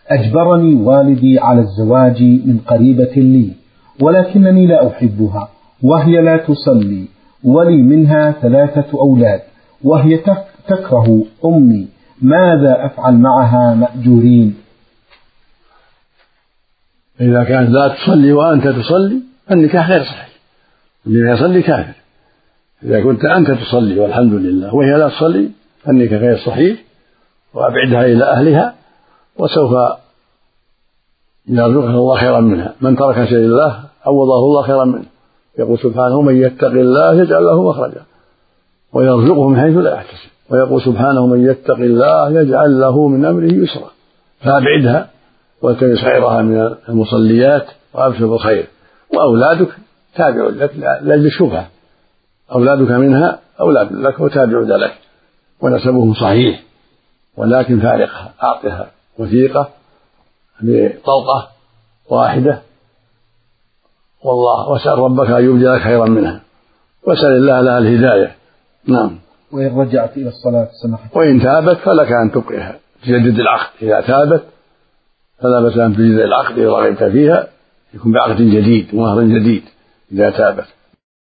أجبرني والدي على الزواج من قريبة لي، ولكنني لا أحبها، وهي لا تصلي، ولي منها 3 أولاد، وهي تكره أمي، ماذا أفعل معها مأجورين؟ إذا كانت لا تصلي وأنت تصلي فالنكاح غير صحيح، اللي يصلي كافر. إذا كنت أنت تصلي والحمد لله وهي لا تصلي فالنكاح غير صحيح، وأبعدها إلى أهلها، وسوف يرزقها الله خيرا منها. من ترك شيء لله عوضه الله خيرا منه. يقول سبحانه: من يتق الله يجعل له مخرجا ويرزقه من حيث لا يحتسب. ويقول سبحانه: من يتق الله يجعل له من أمره يسرا. فأبعدها والتمس خيرها من المصليات وأبشر بالخير. وأولادك تابع لك لأجل الشبهة، أولادك منها أولاد لك وتابع لك ونسبهم صحيح، ولكن فارقها، أعطها وثيقة بطلقة واحدة، والله واسأل ربك أن يبدي لك خيرا منها، واسأل الله لها الهداية. نعم. وإن رجعت إلى الصلاة سمحت، وإن تابت فلك أن تبقيها، تجدد العقد. إذا تابت فلا بأس أن تجدد العقد إذا رغبت فيها، يكون بعقد جديد ومهر جديد إذا تابت.